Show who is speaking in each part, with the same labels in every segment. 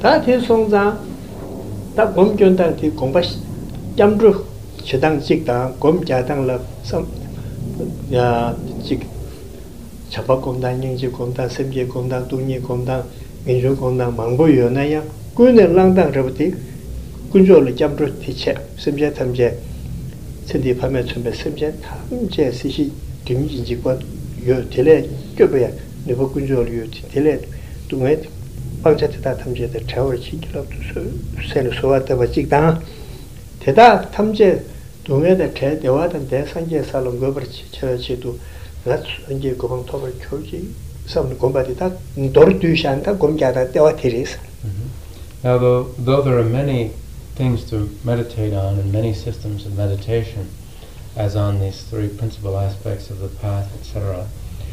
Speaker 1: 다 대송자 다 검견당 디 공부 잠주 시당 직당 검자당라 섬야직 자박공단 영지공단 섬계공단 동리공단 민주공단 망보연나야 군의 랑당저부터 군조를 잠주 티체 섬제 탐제 천디 파면 천배 섬제 탐제 시시 등진지권 요 텔레 껴봐야 네버 군조를 요 텔레 동에 방자테다 탐제의 자월 지키라도 세는 소화다 직당 대다 탐제 동에다 대화된 대상계 살롱 거버치 처치도 rat 이제 그방 톱을 교지 섬 공부하다 도르두샨다 공부하다 때와 테레스.
Speaker 2: Now, though there are many things to meditate on and many systems of meditation, as on these three principal aspects of the path, etc.,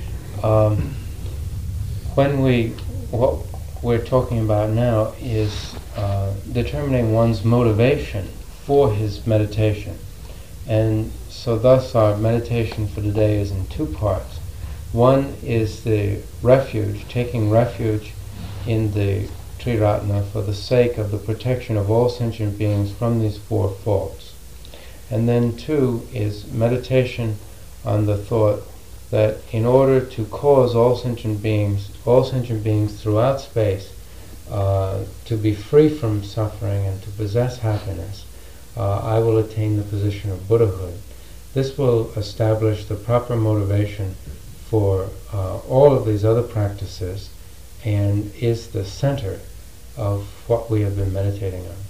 Speaker 2: what we're talking about now is determining one's motivation for his meditation. And so thus our meditation for today is in two parts. One is the refuge, taking refuge in the Triratna for the sake of the protection of all sentient beings from these four faults. And then two is meditation on the thought that in order to cause all sentient beings throughout space to be free from suffering and to possess happiness, I will attain the position of Buddhahood. This will establish the proper motivation for all of these other practices and is the center of what we have been meditating on.